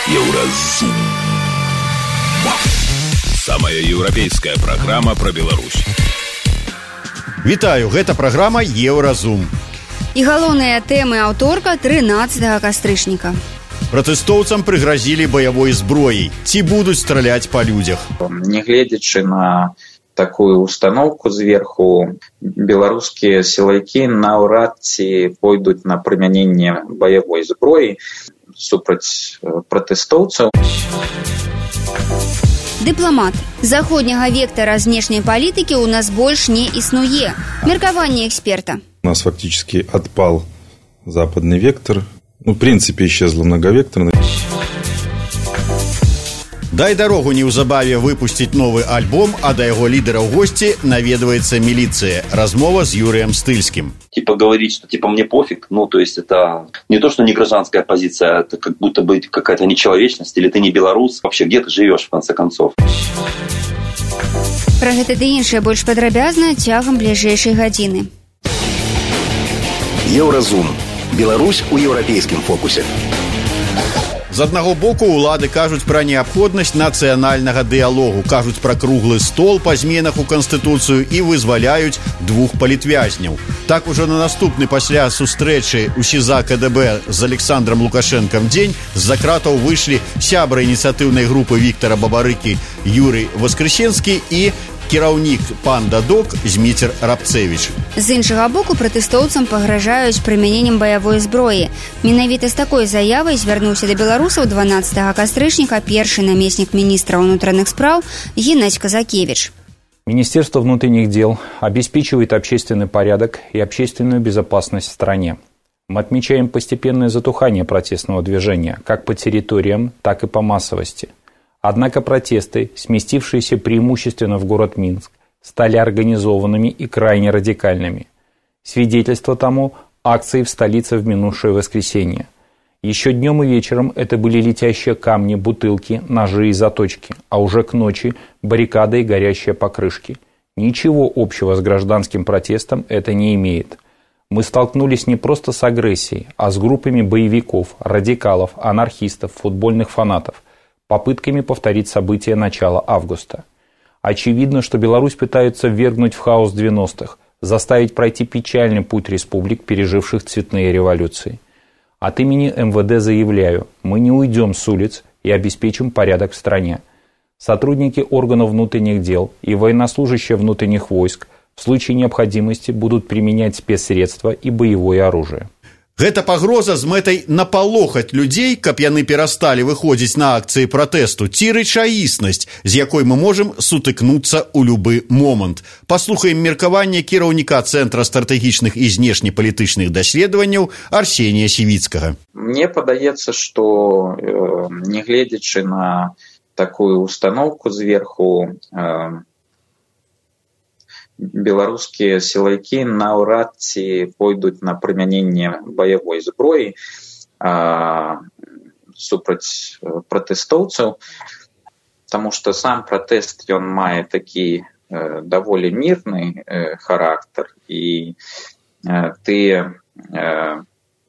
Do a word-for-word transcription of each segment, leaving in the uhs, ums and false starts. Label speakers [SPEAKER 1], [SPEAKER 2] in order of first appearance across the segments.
[SPEAKER 1] Еўразум. Самая еўрапейская праграма пра Беларусь.
[SPEAKER 2] Вітаю, гэта праграма Еўразум.
[SPEAKER 3] І галоўныя тэмы аўторка трынаццатага кастрычніка.
[SPEAKER 2] Пратэстоўцам прыгразілі баявой зброяй. Ці будуць страляць па людзях?
[SPEAKER 4] Нягледзячы на такую установку зверху, беларускія сілавікі наўрад ці пойдуць на прымяненне баявой зброі супраць пратэстоўцаў.
[SPEAKER 3] Дыпламат. Заходняга вектара знешняй палітыкі ў нас больш не існуе. Меркаванне эксперта.
[SPEAKER 5] У нас фактически отпал западный вектор. Ну, в принципе, исчезла многовекторная.
[SPEAKER 2] Дай дарогу неўзабаве выпусціць новы альбом, а да яго лідара ў госці наведваецца міліцыя. Размова з Юрыем Стыльскім.
[SPEAKER 6] Типа говорить, что типа мне пофиг, ну то есть это не то, что не гражданская позиция, это как будто бы какая-то нечеловечность, или ты не белорус, вообще где ты живешь в конце концов.
[SPEAKER 3] Пра гэта ды іншае больш падрабязна цягам бліжэйшай гадзіны.
[SPEAKER 1] Еўразум. Беларусь у еўрапейскім фокусе.
[SPEAKER 2] З аднаго боку ўлады кажуць пра неабходнасць нацыянальнага дыялогу, кажуць пра круглы стол па зменах у Канстытуцыю і вызваляюць двух палітвязняў. Так ужо на наступны пасля сустрэчы ў СІЗА КДБ з Александром Лукашэнкам дзень з-за кратаў выйшлі сябра ініцыятыўнай групы Віктара Бабарыкі Юрый Воскресенскі і кіраўнік «Панда-Док» Зміцер Рабцевіч.
[SPEAKER 3] З іншага боку, пратэстоўцам пагражаюць прымяненнем баявой зброі. Менавіта з такой заявай звярнуўся да беларусаў дванаццатага кастрычніка першы намеснік міністра ўнутраных спраў Геннадзь Казакевич.
[SPEAKER 7] Министерство внутренних дел обеспечивает общественный порядок и общественную безопасность в стране. Мы отмечаем постепенное затухание протестного движения как по территориям, так и по массовости. Однако протесты, сместившиеся преимущественно в город Минск, стали организованными и крайне радикальными. Свидетельство тому – акции в столице в минувшее воскресенье. Еще днем и вечером это были летящие камни, бутылки, ножи и заточки, а уже к ночи – баррикады и горящие покрышки. Ничего общего с гражданским протестом это не имеет. Мы столкнулись не просто с агрессией, а с группами боевиков, радикалов, анархистов, футбольных фанатов, попытками повторить события начала августа. Очевидно, что Беларусь пытаются ввергнуть в хаос девяностых, заставить пройти печальный путь республик, переживших цветные революции. От имени эм вэ дэ заявляю, мы не уйдем с улиц и обеспечим порядок в стране. Сотрудники органов внутренних дел и военнослужащие внутренних войск в случае необходимости будут применять спецсредства и боевое оружие.
[SPEAKER 2] Гэта пагроза з мэтай напалохаць людзей, каб яны перасталі выходзіць на акцыі пратэсту, ці рэчаіснасць, з якой мы можам сутыкнуцца ў любы момант. Паслухаем меркаванне кіраўніка Цэнтра стратэгічных і знешнепалітычных даследаванняў Арсенія Сівіцкага.
[SPEAKER 4] Мне падаецца, што э, нягледзячы на такую установку зверху, э, беларускія сілавікі наўрад ці пойдуць на прымяненне баявой зброі а, супраць пратэстоўцаў, таму што сам пратэст ён мае такі э, даволі мірны э, характар, і э, тыя э,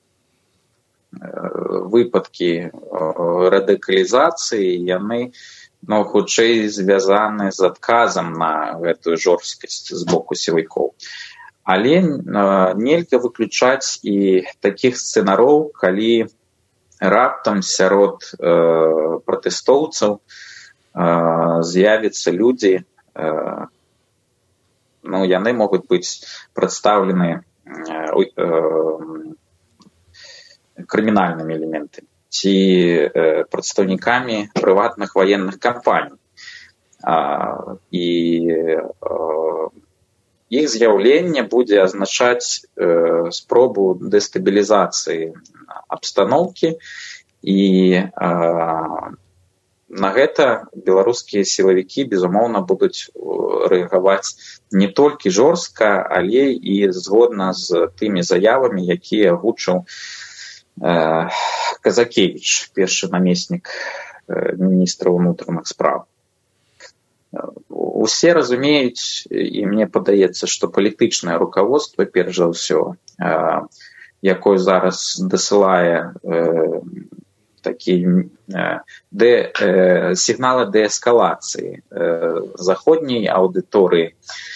[SPEAKER 4] выпадкі э, радыкалізацыі яны но хутчэй звязаны з адказам на гэтую жорсткасць з боку сілавікоў. Але э, нельга выключаць і такіх сцэнароў, калі раптам сярод э, пратэстоўцаў э, з'явяцца людзі, э, ну, яны могуць быць прадстаўлены э, э, крымінальнымі элементамі ці э, прадстаўнікамі прыватных ваенных кампаній. А, і э, іх з'яўленне будзе азначаць э, спробу дэстабілізацыі абстаноўкі, і э, на гэта беларускія сілавікі, безумоўна, будуць рэагаваць не толькі жорстка, але і згодна з тымі заявамі, якія агучыў Казакевич, першы намеснік міністра ўнутраных спраў. Усе разумеюць, і мне падаецца, што палітычнае руководство, перш за ўсё, якое зараз дасылае такие де, сигналы деэскалации заходней аудитории.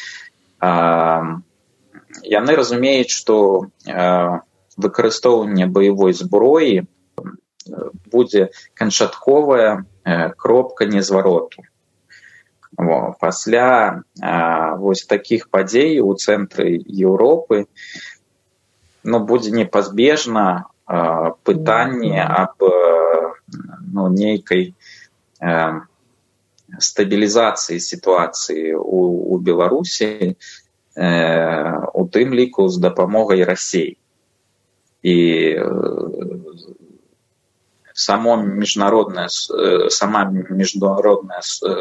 [SPEAKER 4] Яны разумеюць, што выкарыстоўванне баявой зброі будзе канчатковая кропка незвароту. Во, пасля вось такіх падзей у цэнтры Еўропы ну, будзе непазбежна пытанне аб ну, нейкай стабілізацыі сітуацыі у, у Беларусі, у тым ліку з дапамогай Расіі. І само міжнародная, сама міжнародная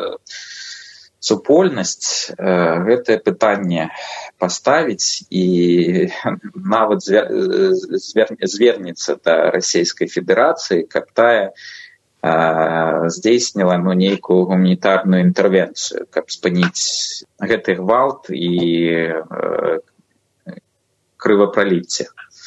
[SPEAKER 4] супольнасць гэтае пытанне паставіць і нават звернецца да Расійскай Федэрацыі, каб тая здзейсніла ну, нейкую гуманітарную інтэрвенцыю, каб спыніць гэты гвалт і крывапраліцце.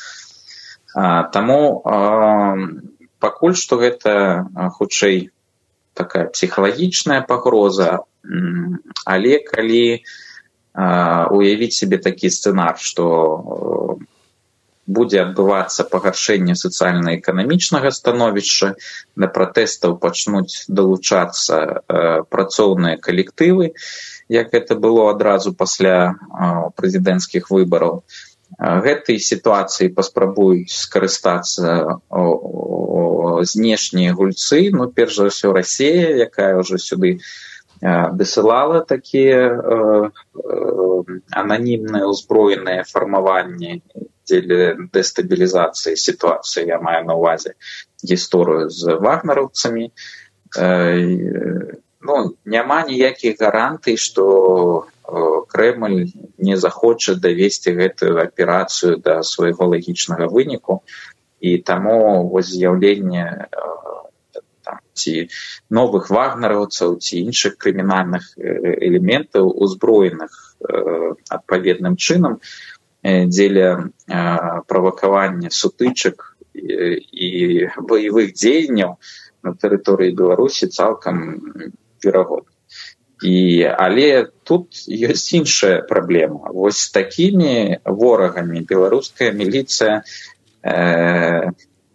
[SPEAKER 4] Таму пакуль што гэта хутчэй такая псіхалагічная пагроза, але калі уявіць себе такі сцэнар, што будзе адбывацца пагаршэнне сацыяльна-эканамічнага становішча, да пратэстаў пачнуць далучацца працоўныя калектывы, як гэта было адразу пасля прэзідэнцкіх выбараў. Гэтай сітуацыі паспрабуюць скарыстацца знешнія гульцы, ну, перш за ўсё Расія, якая ўжо сюды дасылала такія ананімныя ўзброеныя фармаванні дзеля дэстабілізацыі сітуацыі, я маю на ўвазе гісторыю з вагнераўцамі. Ну, няма ніякіх гарантый, што Крэмль не захоча давесці гэтую аперацыю да свайго лагічнага выніку, і таму вось з'яўленне там, ці новых вагнераўцаў, ці іншых крымінальных элементаў, узброеных адпаведным чынам, дзеля правакавання сутычак і баявых дзеянняў на тэрыторыі Беларусі цалкам верагодна. І, але тут ёсць іншая праблема. Вось з такімі ворагамі беларуская міліцыя э,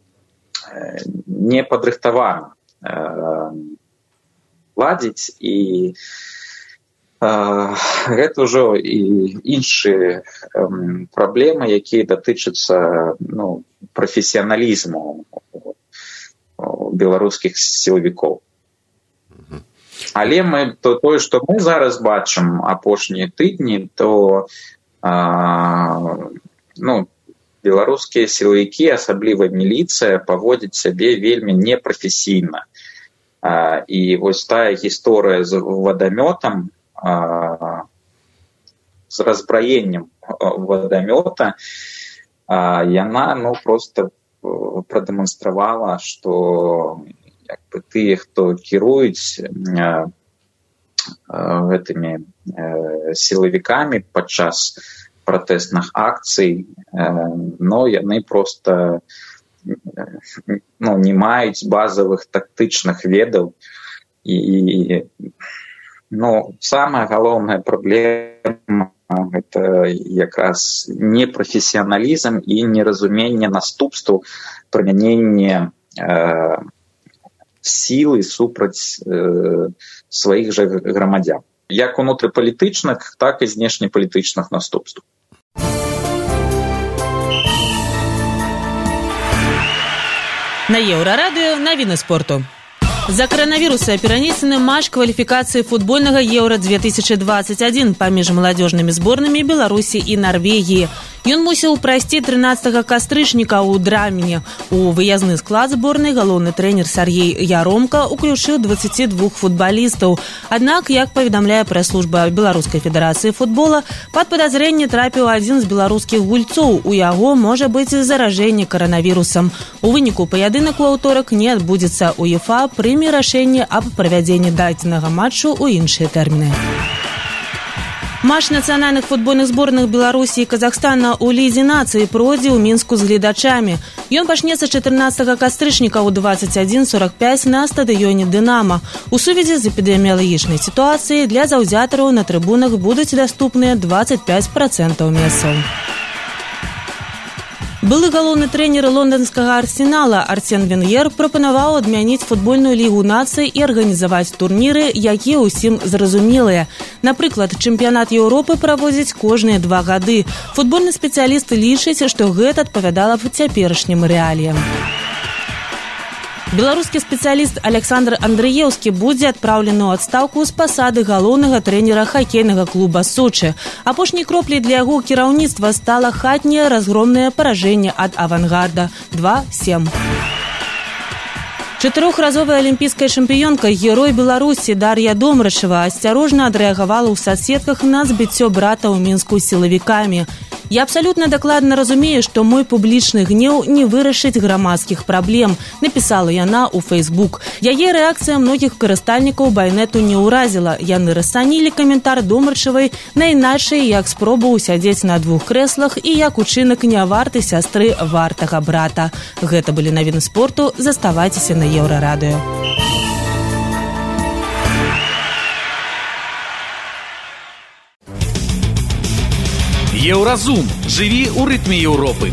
[SPEAKER 4] не падрыхтавана э, ладзіць, і э, гэта ўжо і іншыя э, праблемы, якія датычацца ну, прафесіяналізму беларускіх сілавікоў. Але мы, то, тое, што мы зараз бачым апошнія тыдні, то а, ну, беларускія сілавікі, асабліва міліцыя, паводзяць сябе вельмі непрафесійна. А, і вось тая гісторыя з вадамётам, а, з разбраеннем вадамёта, а, яна ну, проста прадэманстравала, што як бы тыя, хто кіруюць э, гэтымі э, сілавікамі падчас пратэсных акцый, э, но яны проста ну, не маюць базавых тактычных ведаў. І ну, самая галоўная праблема гэта якраз непрафесіяналізм і неразуменне наступстваў прымянення э, сілы супраць э, сваіх жа грамадзян. Як унутрыпалітычных, так і знешнепалітычных наступстваў.
[SPEAKER 8] На Еўрарадыё навіны спорту. За коронавируса перенесены матч квалификации футбольного Евро две тысячи двадцать один паміж маладзёжнымі зборнымі Беларусі і Норвегії. Ён мусіў прайсці трынаццатага кастрычніка ў Драміне. У выязны склад зборнай галоўны трэнер Сергей Яромка уключыў дваццаць два футбалістаў. Аднак, як паведамляе прэс-служба Беларускай федэрацыі футбола, пад падазрэнне трапіў адзін з беларускіх гульцоў. У яго можа быць заражэнне коронавірусам. У выніку паядынак у аўторак не адбудзецца. УЕФА прыме рашэнне аб правядзенні дадзенага матчу ў іншыя тэрміны. Матч нацыянальных футбольных зборных Беларусі і Казахстана ў лізе нацыі пройдзе ў Мінску з гледачамі. Ён пачнецца чатырнаццатага кастрычніка ў двадцать один сорок пять на стадыёне «Дынамо». У сувязі з эпідэміялагічнай сітуацыяй для заўзятараў на трыбунах будуць даступныя двадцать пять процентаў месцаў. Былы галоўны трэнер лонданскага «Арсенала» Арсен Венгер прапанаваў адмяніць футбольную лігу нацый і арганізаваць турніры, якія ўсім зразумелыя. Напрыклад, чэмпіянат Еўропы праводзіць кожныя два гады. Футбольны спецыяліст лічыць, што гэта адпавядала б цяперашнім рэаліям. Беларускі спецыяліст Александр Андрыеўскі будзе адпраўлены ў адстаўку з пасады галоўнага трэнера хакейнага клуба «Сочы». Апошняй кропляй для яго кіраўніцтва стала хатняе разгромнае паражэнне ад «Авангарда» два сем. Чатырохразовая алімпійская чэмпіёнка, герой Беларусі Дар'я Домрачева асцярожна адрэагавала ў садсетках на збіццё брата ў Мінску сілавікамі. Я абсолютно дакладна разумею, што мой публічны гнеў не вырашыць грамадскіх праблем, напісала яна ў Facebook. Яе рэакцыя многіх карыстальнікаў байнету не ўразіла. Яны расцанілі каментар Домрачевай найначай як спробу ўсядзець на двух крэслах і як учынак не варты сястры вартага брата. Гэта былі навіны спорту. Заставайцеся на Еўрарадыё.
[SPEAKER 1] Еўразум. Жыві ў рытме Еўропы.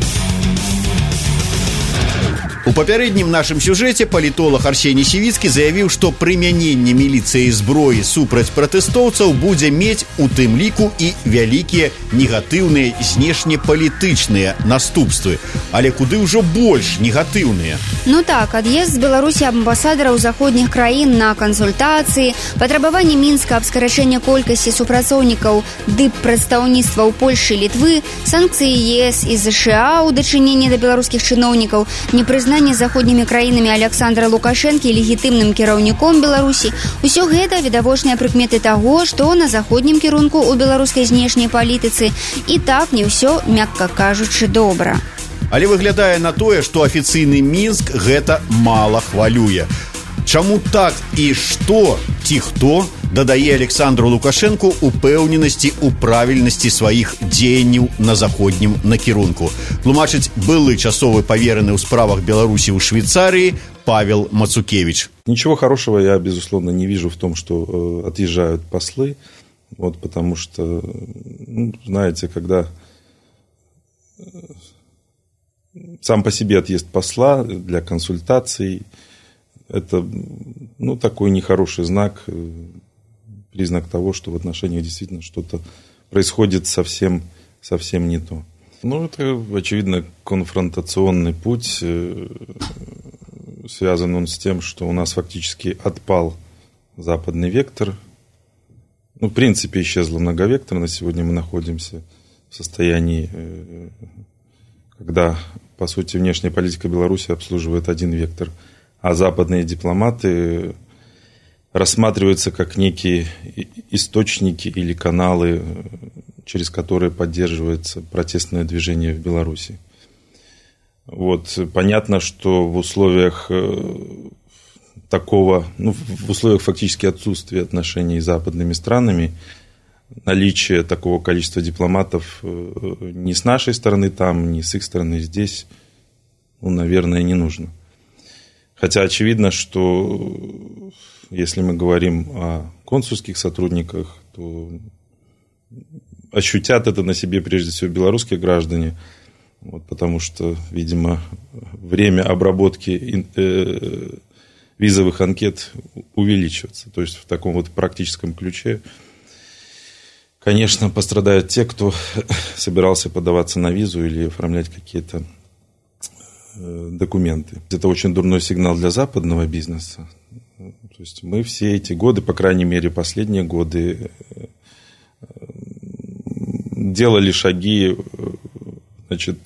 [SPEAKER 2] У папярэднім нашым сюжэце палітолог Арсеній Сівіцкі заявіў, што прымяненне міліцыі зброі супраць пратэстоўцаў будзе мець у тым ліку і вялікія негатыўныя знешнепалітычныя наступствы. Але куды ўжо больш негатыўныя?
[SPEAKER 3] Ну так, ад'езд з Беларусі амбасадараў заходніх краін на кансультацыі, патрабаванне Мінска аб скарачэнні колькасці супрацоўнікаў дып-прадстаўніцтва ў Польшы і Літвы, санкцыі ЕС і ЗША ў дачыненні да беларускіх чыноўнікаў, непрызнанне заходнімі краінамі Александра Лукашэнкі легітымным кіраўніком Беларусі. Усё гэта відавочныя прыкметы таго, што на заходнім кірунку ў беларускай знешняй палітыцы і так не ўсё, мякка кажучы, добра.
[SPEAKER 2] Але выглядае на тое, што афіцыйны Мінск гэта мала хвалюе. Чаму так і што ці хто дадае Александру Лукашэнку упэўненасці ў правільнасці сваіх дзеянняў на заходнім накірунку? Тлумачыць былы часовы павераны ў справах Беларусі ў Швейцарии Павел Мацукевич.
[SPEAKER 5] Ничего хорошего я, безусловно, не вижу в том, что э, отъезжают послы. Вот, потому что, ну, знаете, когда сам по себе отъезд посла для консультаций, это, ну, такой нехороший знак, признак того, что в отношениях действительно что-то происходит совсем, совсем не то. Ну, это, очевидно, конфронтационный путь. Связан он с тем, что у нас фактически отпал западный вектор. Ну, в принципе, исчезла многовекторность. Сегодня мы находимся в состоянии, когда, по сути, внешняя политика Беларуси обслуживает один вектор, а западные дипломаты рассматриваются как некие источники или каналы, через которые поддерживается протестное движение в Беларуси. Вот, понятно, что в условиях такого, ну, в условиях фактически отсутствия отношений с западными странами, наличие такого количества дипломатов ни с нашей стороны там, ни с их стороны здесь, ну, наверное, не нужно. Хотя очевидно, что если мы говорим о консульских сотрудниках, то ощутят это на себе прежде всего белорусские граждане, вот, потому что, видимо, время обработки э, визовых анкет увеличивается. То есть в таком вот практическом ключе, конечно, пострадают те, кто собирался подаваться на визу или оформлять какие-то документы. Это очень дурной сигнал для западного бизнеса. То есть мы все эти годы, по крайней мере, последние годы, делали шаги, значит,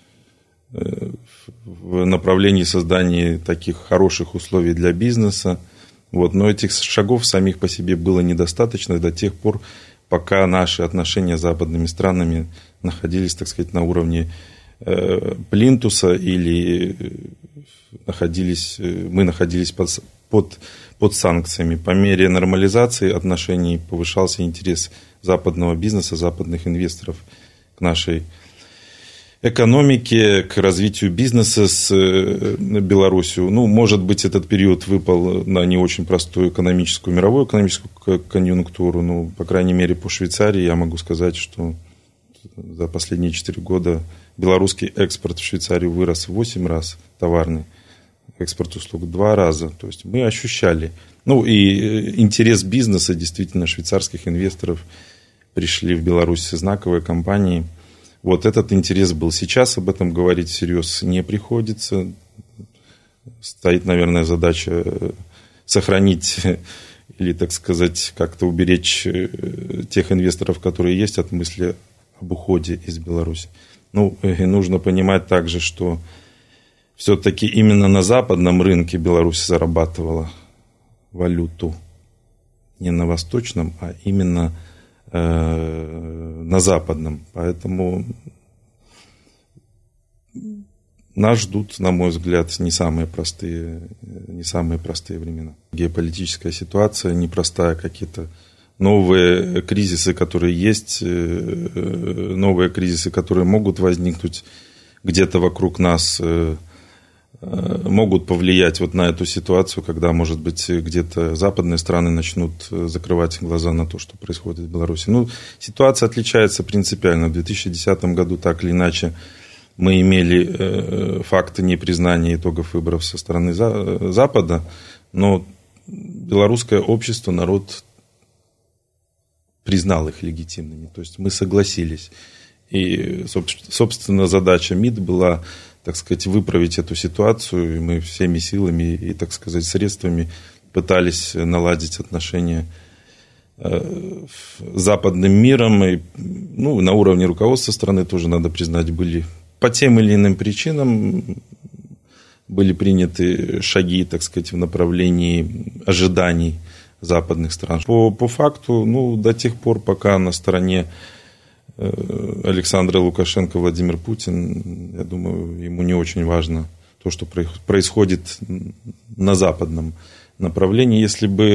[SPEAKER 5] в направлении создания таких хороших условий для бизнеса. Вот. Но этих шагов самих по себе было недостаточно до тех пор, пока наши отношения с западными странами находились, так сказать, на уровне плинтуса или находились, мы находились под, под, под санкциями. По мере нормализации отношений повышался интерес западного бизнеса, западных инвесторов к нашей экономике, к развитию бизнеса с Беларусью. Ну, может быть, этот период выпал на не очень простую экономическую, мировую экономическую конъюнктуру. Ну, по крайней мере, по Швейцарии я могу сказать, что за последние четыре года белорусский экспорт в Швейцарию вырос в восемь раз, товарный экспорт услуг два раза. То есть мы ощущали. Ну, и интерес бизнеса, действительно, швейцарских инвесторов пришли в Беларусь знаковые компании. Вот этот интерес был. Сейчас об этом говорить всерьез не приходится. Стоит, наверное, задача сохранить или, так сказать, как-то уберечь тех инвесторов, которые есть, от мысли об уходе из Беларуси. Ну, и нужно понимать также, что все-таки именно на западном рынке Беларусь зарабатывала валюту. Не на восточном, а именно на западном. Поэтому нас ждут, на мой взгляд, не самые простые, не самые простые времена. Геополитическая ситуация непростая, какие-то новые кризисы, которые есть, новые кризисы, которые могут возникнуть где-то вокруг нас, могут повлиять вот на эту ситуацию, когда, может быть, где-то западные страны начнут закрывать глаза на то, что происходит в Беларуси. Ну, ситуация отличается принципиально. В две тысячи десятом году так или иначе мы имели факты непризнания итогов выборов со стороны Запада, но белорусское общество, народ признал их легитимными. То есть мы согласились. И, собственно, задача МИД была, так сказать, выправить эту ситуацию, и мы всеми силами и, так сказать, средствами пытались наладить отношения с западным миром. И, ну, на уровне руководства страны тоже, надо признать, были по тем или иным причинам были приняты шаги, так сказать, в направлении ожиданий западных стран. По, по факту, ну, до тех пор, пока на стороне Александра Лукашенко, Владимир Путин, я думаю, ему не очень важно то, что происходит на западном направлении. Если бы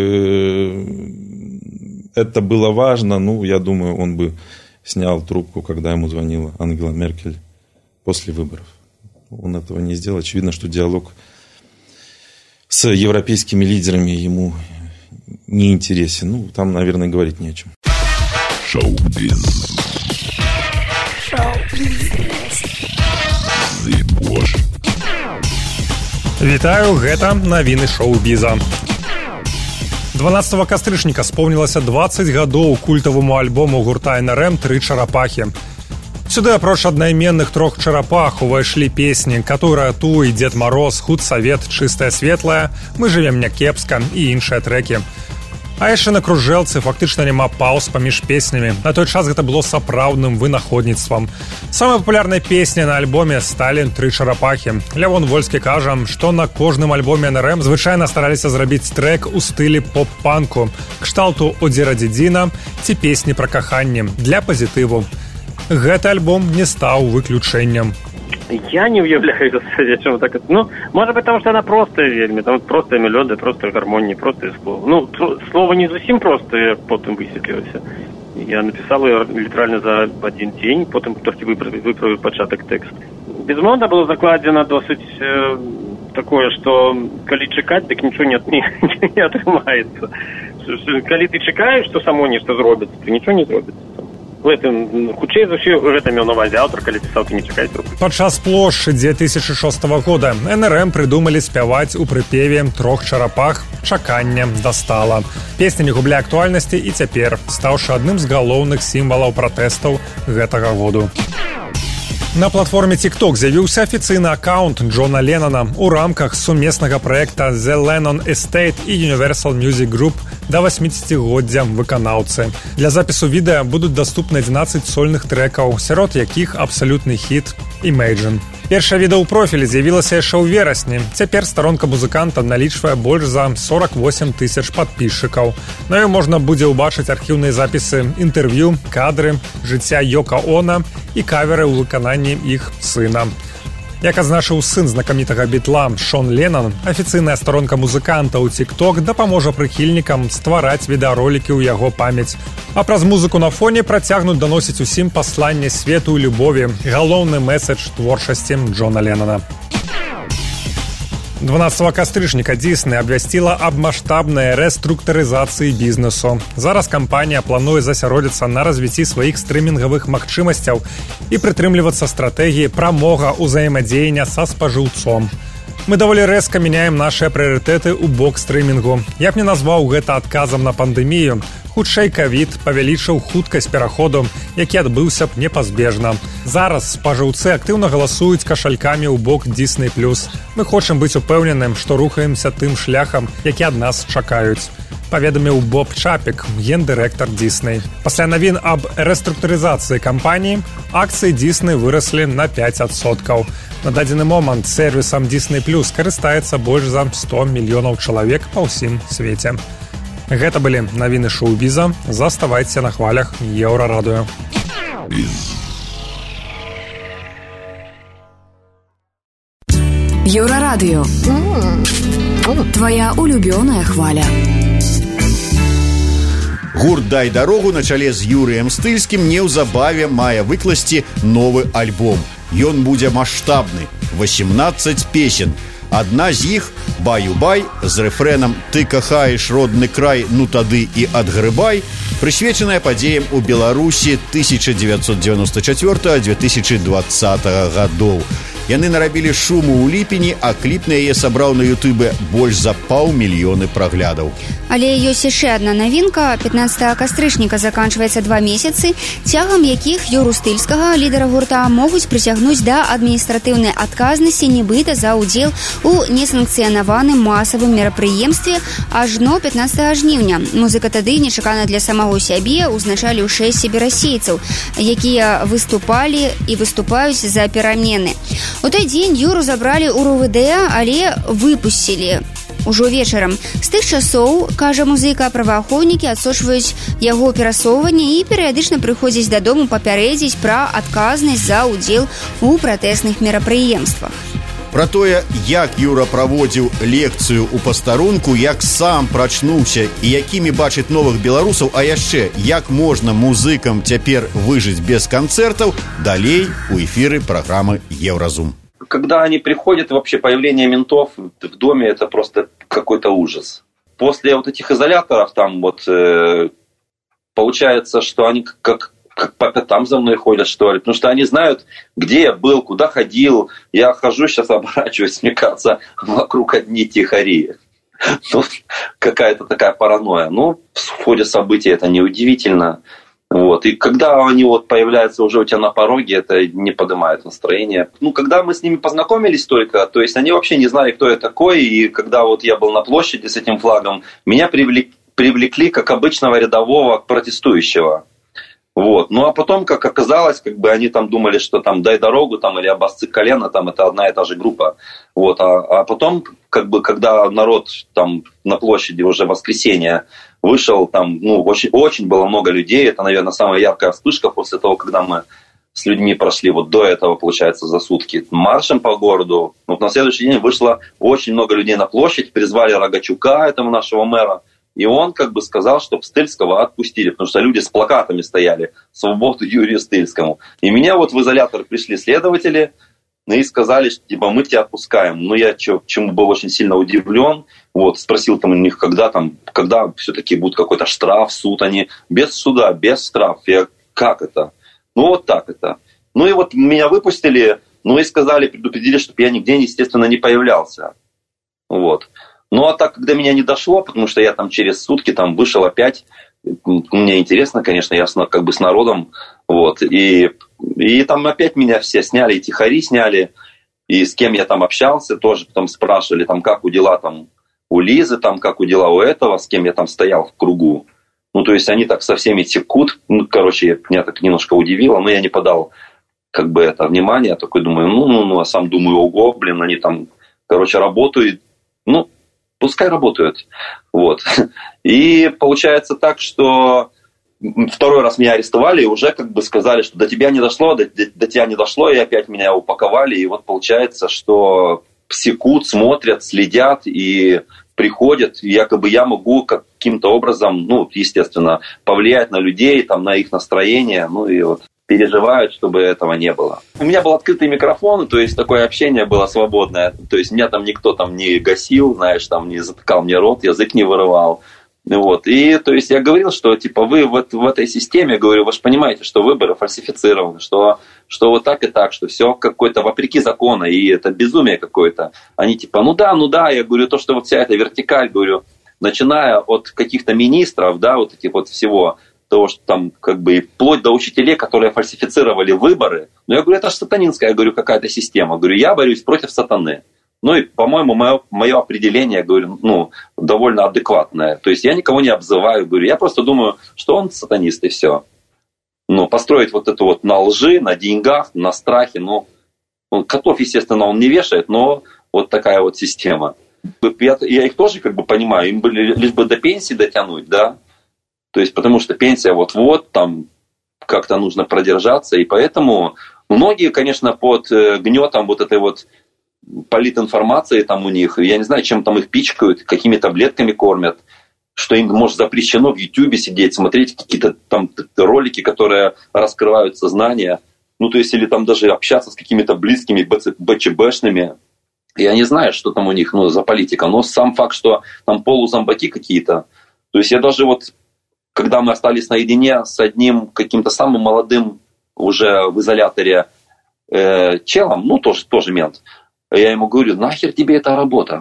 [SPEAKER 5] это было важно, ну, я думаю, он бы снял трубку, когда ему звонила Ангела Меркель после выборов. Он этого не сделал. Очевидно, что диалог с европейскими лидерами ему не интересен. Ну, там, наверное, говорить не о чем.
[SPEAKER 9] Шоу-биз.
[SPEAKER 10] Вітаю, гэта навіны шоу-біза. дванаццатага кастрычніка спомнілася дваццаць гадоў культаваму альбому гурта эн эр эм «Тры чарапахі». Сюды, апроч аднайменных трох чарапах, увайшлі песні «Которая туй», «Дед Мороз», «Худсавет», «Чыстая светлая», «Мы живем някепска» і іншыя трэкі. А яшчэ на кружэлцы фактычна няма паўз паміж песнямі. На той час гэта было сапраўдным вынаходніцтвам. Самай папулярнай песняй на альбоме сталі «Тры чарапахі». Лявон Вольскі кажа, што на кожным альбоме эн эр эм звычайна стараліся зрабіць трэк у стылі поп-панку, кшталту «Одзіра дзедзіна» ці песні пра каханне для пазітыву. Гэты альбом не стаў выключэннем.
[SPEAKER 11] Я не уявляю, чому так. Ну, може бути, тому що вона просто вельми, там просто мелодія, просто гармонія, просто слово. Ну, слово не зовсім просто, як потім висвітлилося. Я написав його літерально за один день, потім трохи виправив, виправив початок тексту. Безумовно, було закладено досить е, таке, що коли чекати, так нічого не, не, не отримається. Коли ти чекаєш, що само нечто зробиться, то нічого не зробиться. Хутчэй за ўсё гэта меў на ўвазе аўтар, калі пісаў «Ты не чакай».
[SPEAKER 10] Падчас плошчы дзве тысячы шостага года эн эр эм прыдумалі спяваць у прыпеве «Трох чарапах» «Чаканне дастала». Песня не губляе актуальнасці і цяпер, стаўшы адным з галоўных сімвалаў пратэстаў гэтага году. На платформе TikTok з'явіўся афіцыйны аккаунт Джона Леннона у рамках сумеснага праекта The Lennon Estate і Universal Music Group да восьмідзесяцігоддзя выканаўцы. Для запісу відэа будуць даступны адзінаццаць сольных трэкаў, сярод якіх абсалютны хіт «Imagine». Першае відэа ў профілі з'явілася яшчэ ў верасні. Цяпер старонка музыканта налічвае больш за сорок восемь тысяч падпісчыкаў. На ёй можна будзе ўбачыць архіўныя запісы інтэрв'ю, кадры, жыцця Йока Оно і каверы ў выкананні іх сына. Як адзначыў сын знакамітага бітла Шон Леннон, афіцыйная старонка музыканта ў TikTok дапаможа прыхільнікам ствараць відэаролікі ў яго памяць. А праз музыку на фоне працягнуць даносіць усім пасланне свету і любові, галоўны месседж творчасці Джона Леннона. дванаццатага кастрычніка Disney абвясціла аб маштабнай рэструктурызацыі бізнесу. Зараз кампанія плануе засяродзіцца на развіцці сваіх стрымінгавых магчымасцяў і прытрымлівацца стратэгіі прамога ўзаемадзеяння са спажыўцом. Мы даволі рэзка мяняем нашыя прыярытэты ў бок стрымінгу. Я б не назваў гэта адказам на пандэмію. Хутчэй ковід павялічыў хуткасць пераходу, які адбыўся б непазбежна. Зараз спажыўцы актыўна галасуюць кашалькамі ў бок Disney плюс. Мы хочам быць упэўненым, што рухаемся тым шляхам, які ад нас чакаюць. Паведаміў Боб Чапік, гендырэктар Disney. Пасля навін аб рэструктурызацыі кампаніі акцыі Disney выраслі на пяць адсоткаў. На дадзены момант сервісам Disney плюс карыстаецца больш за сто мільёнаў чалавек па ўсім свеце. Гэта былі навіны шоу-біза. Заставайцеся на хвалях Еўрарадыё.
[SPEAKER 12] Еўрарадыё. Твоя улюбёная хваля.
[SPEAKER 2] Гурт «Дай дарогу» на чале з Юрыем Стыльскім неўзабаве мае выкласці новы альбом. Ён будзе маштабны, восемнадцаць песен. Адна з іх «Баю-бай» з рэфрэнам «Ты кахаеш родны край, ну тады і адгрыбай», прысвечаная падзеям у Беларусі тысяча дзевяцьсот дзевяносто чацвёртага - две тысячи двадцатага гадоў. Яны нарабілі шуму ў ліпені, а кліп на яе сабраў на ютубе больш за паўмільёны праглядаў.
[SPEAKER 3] Але ёсць яшчэ адна навінка. пятнаццатага кастрычніка заканчваецца два месяцы, цягам якіх Юру Стыльскага, лідара гурта, могуць прыцягнуць да адміністратыўнай адказнасці нібыта за ўдзел у несанкцыянаваным масавым мерапрыемстве ажно пятнаццатага жніўня. Музыка тады нечакана для самого сябе узначаліў шэсць сіберасейцаў, якія выступалі і выступаюць за перамены. У той дзень Юру забралі ў РУВД, але выпусцілі ужо вечарам. З тых часоў, кажа музыка, праваахоўнікі адсочваюць яго перасоўванне і перыядычна прыходзяць дадому папярэдзіць пра адказнасць за ўдзел у пратэсных мерапрыемствах.
[SPEAKER 2] Пра тое, як Юра праводзіў лекцыю ў пастарунку, як сам прачнуўся і якімі бачыць новых беларусаў, а яшчэ як можна музыкам цяпер выжыць без канцэртаў, далей у эфіры праграмы «Еўразум».
[SPEAKER 6] Когда они приходят, вообще появление ментов в доме, это просто какой-то ужас. После вот этих изоляторов там вот э, получается, что они как как по пятам за мной ходят, что ли. Потому что они знают, где я был, куда ходил. Я хожу, сейчас оборачиваюсь, мне кажется, вокруг одни тихари. Ну, какая-то такая паранойя. Ну, в ходе событий это неудивительно. Вот. И когда они вот появляются уже у тебя на пороге, это не поднимает настроение. Ну, когда мы с ними познакомились только, то есть они вообще не знали, кто я такой. И когда вот я был на площади с этим флагом, меня привлекли, привлекли как обычного рядового протестующего. Вот. Ну а потом, как оказалось, как бы они там думали, что там «Дай дорогу» там, или «Обосцы колено», там это одна и та же группа. Вот. А, а потом, как бы, когда народ там на площади уже в воскресенье вышел, там, ну, очень, очень было много людей. Это, наверное, самая яркая вспышка после того, когда мы с людьми прошли вот до этого, получается, за сутки маршем по городу. Вот на следующий день вышло очень много людей на площадь, призвали Рогачука, этого нашего мэра. И он как бы сказал, чтобы Стыльского отпустили, потому что люди с плакатами стояли «Свободу Юрию Стыльскому». И меня вот в изолятор пришли следователи и сказали, что типа мы тебя отпускаем. Ну я чё, чему был очень сильно удивлен. Вот, спросил там у них, когда там, когда все-таки будет какой-то штраф, суд. Они без суда, без штрафа. Я, как это? Ну вот так это. Ну и вот меня выпустили, ну и сказали, предупредили, чтобы я нигде, естественно, не появлялся. Вот. Ну, а так, когда меня не дошло, потому что я там через сутки там вышел опять, мне интересно, конечно, я как бы с народом, вот, и, и там опять меня все сняли, и тихари сняли, и с кем я там общался, тоже потом спрашивали, там, как у дела там у Лизы, там, как у дела у этого, с кем я там стоял в кругу. Ну, то есть они так со всеми текут, ну, короче, меня так немножко удивило, но я не подал, как бы, это внимание, я такой думаю, ну, ну, ну, а сам думаю, ого, блин, они там, короче, работают, ну, пускай работают. Вот. И получается так, что второй раз меня арестовали, и уже как бы сказали, что до тебя не дошло, до, до, до тебя не дошло, и опять меня упаковали. И вот получается, что секут, смотрят, следят и приходят. И якобы я могу каким-то образом, ну, естественно, повлиять на людей, там, на их настроение, ну и вот переживают, чтобы этого не было. У меня был открытый микрофон, то есть такое общение было свободное. То есть меня там никто там не гасил, знаешь, там не затыкал мне рот, язык не вырывал. Вот. И то есть я говорил, что типа вы в, в этой системе, говорю, вы же понимаете, что выборы фальсифицированы, что, что вот так и так, что все какое-то вопреки закону, и это безумие какое-то. Они типа, ну да, ну да, я говорю, то, что вот вся эта вертикаль, говорю, начиная от каких-то министров, да, вот этих вот всего, того, что там как бы вплоть до учителей, которые фальсифицировали выборы. Но я говорю, это же сатанинская, я говорю, какая-то система. Говорю, я борюсь против сатаны. Ну и, по-моему, мое, мое определение, говорю, ну, довольно адекватное. То есть я никого не обзываю, говорю, я просто думаю, что он сатанист и все. Ну, построить вот это вот на лжи, на деньгах, на страхе, ну, он, котов, естественно, он не вешает, но вот такая вот система. Я, я их тоже как бы понимаю, им бы лишь бы до пенсии дотянуть, да, то есть потому что пенсия вот-вот, там как-то нужно продержаться, и поэтому многие, конечно, под гнетом вот этой вот политинформации там у них, я не знаю, чем там их пичкают, какими таблетками кормят, что им, может, запрещено в Ютубе сидеть, смотреть какие-то там ролики, которые раскрывают сознание, ну, то есть, или там даже общаться с какими-то близкими БЧБшными. Я не знаю, что там у них, ну, за политика, но сам факт, что там полузомбаки какие-то, то есть, я даже вот, когда мы остались наедине с одним каким-то самым молодым уже в изоляторе э, челом, ну, тоже, тоже мент, я ему говорю, нахер тебе эта работа?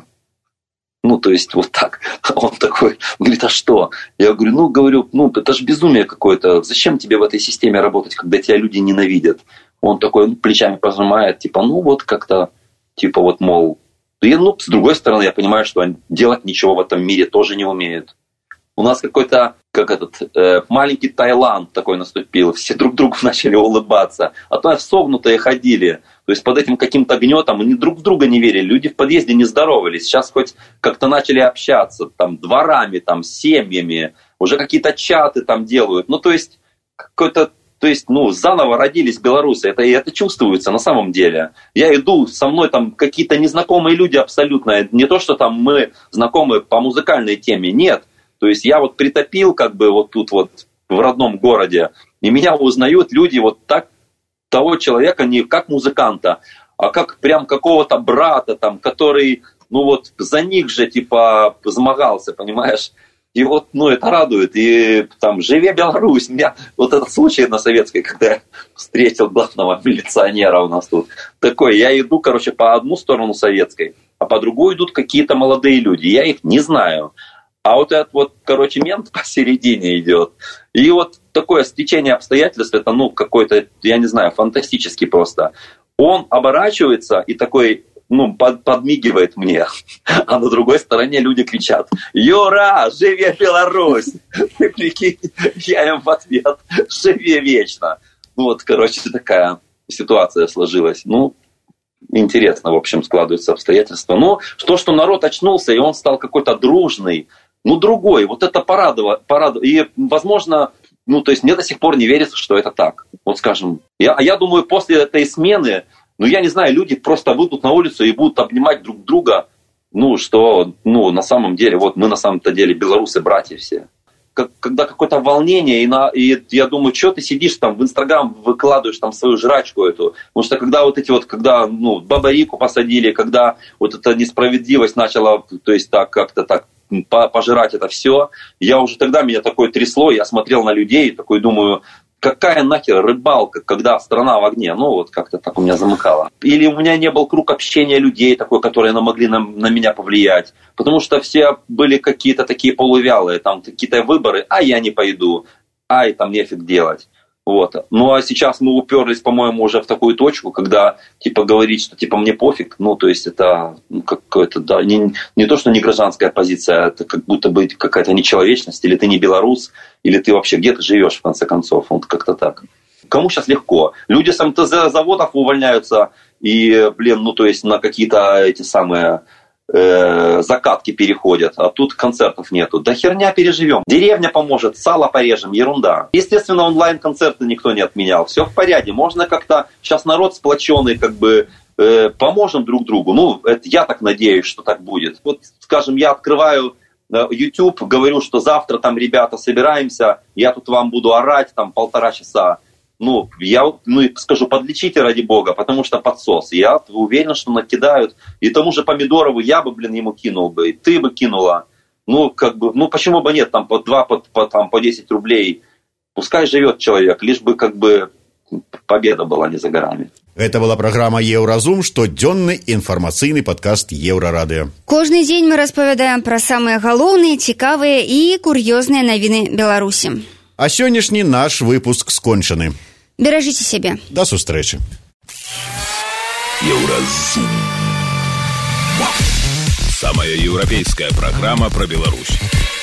[SPEAKER 6] Ну, то есть, вот так. Он такой, говорит, а что? Я говорю, ну, говорю, ну, это же безумие какое-то. Зачем тебе в этой системе работать, когда тебя люди ненавидят? Он такой, ну, плечами пожимает, типа, ну, вот как-то, типа, вот, мол. И, ну, с другой стороны, я понимаю, что они делать ничего в этом мире тоже не умеют. У нас какой-то, как этот, э, маленький Таиланд такой наступил. Все друг другу начали улыбаться. А то согнутые ходили. То есть под этим каким-то гнетом они друг в друга не верили. Люди в подъезде не здоровались. Сейчас хоть как-то начали общаться. Там дворами, там семьями. Уже какие-то чаты там делают. Ну, то есть, какой-то, то есть, ну, заново родились белорусы. Это, и это чувствуется на самом деле. Я иду, со мной там какие-то незнакомые люди абсолютно. Не то, что там мы знакомы по музыкальной теме. Нет. То есть я вот притопил как бы вот тут вот в родном городе, и меня узнают люди вот так, того человека не как музыканта, а как прям какого-то брата там, который, ну вот за них же типа змагался, понимаешь? И вот, ну это радует. И там, живе Беларусь, меня вот этот случай на Советской, когда я встретил главного милиционера у нас тут, такой, я иду, короче, по одну сторону Советской, а по другую идут какие-то молодые люди, я их не знаю. А вот этот вот, короче, мент посередине идет. И вот такое стечение обстоятельств, это, ну, какой-то, я не знаю, фантастический просто. Он оборачивается и такой, ну, под, подмигивает мне. А на другой стороне люди кричат: «Юра, живи Беларусь!» Ты прикинь, я им в ответ: «Живи вечно!» Ну, вот, короче, такая ситуация сложилась. Ну, интересно, в общем, складываются обстоятельства. Но то, что народ очнулся, и он стал какой-то дружный, ну, другой, вот это порадовало, порадовало. И, возможно, ну, то есть мне до сих пор не верится, что это так. Вот, скажем, я, а я думаю, после этой смены, ну, я не знаю, люди просто выйдут на улицу и будут обнимать друг друга, ну, что, ну, на самом деле, вот мы на самом-то деле белорусы, братья все. Как, когда какое-то волнение, и, на, и я думаю, что ты сидишь там в Инстаграм, выкладываешь там свою жрачку эту. Потому что когда вот эти вот, когда, ну, Бабарику посадили, когда вот эта несправедливость начала, то есть так как-то так пожирать это все, я уже тогда, меня такое трясло, я смотрел на людей и такой думаю, какая нахер рыбалка, когда страна в огне, ну вот как-то так у меня замыкало. Или у меня не был круг общения людей такой, которые могли на, на меня повлиять, потому что все были какие-то такие полувялые, там какие-то выборы, а я не пойду, ай, там нефиг делать. Вот. Ну а сейчас мы уперлись, по-моему, уже в такую точку, когда типа говорить, что типа мне пофиг, ну то есть это ну, какое-то, да, не, не то, что не гражданская позиция, это как будто бы какая-то нечеловечность, или ты не белорус, или ты вообще где ты живешь в конце концов, вот как-то так. Кому сейчас легко? Люди с эм тэ зэ заводов увольняются и, блин, ну то есть на какие-то эти самые э, закатки переходят, а тут концертов нету. Да херня, переживем. Деревня поможет, сало порежем, ерунда. Естественно, онлайн-концерты никто не отменял. Все в порядке. Можно как-то... Сейчас народ сплоченный, как бы... Э, поможем друг другу. Ну, это я так надеюсь, что так будет. Вот, скажем, я открываю YouTube, говорю, что завтра там, ребята, собираемся, я тут вам буду орать там полтора часа. Ну, я ну, скажу, подлечите ради бога, потому что подсос. Я уверен, что накидают. И тому же Помидорову я бы, блин, ему кинул бы, и ты бы кинула. Ну, как бы, ну, почему бы нет, там по два, по, по, там, по десять рублей. Пускай живет человек, лишь бы, как бы, победа была не за горами.
[SPEAKER 2] Это была программа «Еўразум», штодзённы інфармацыйны падкаст Еўрарадыё.
[SPEAKER 3] Кожны дзень мы распавядаем пра самыя галоўныя, цікавыя і кур'ёзныя навіны Беларусі.
[SPEAKER 2] А сённяшні наш выпуск скончаны.
[SPEAKER 3] Беражыце сябе.
[SPEAKER 2] До сустрэчы.
[SPEAKER 9] Еўразум. Самая еўрапейская программа про Беларусь.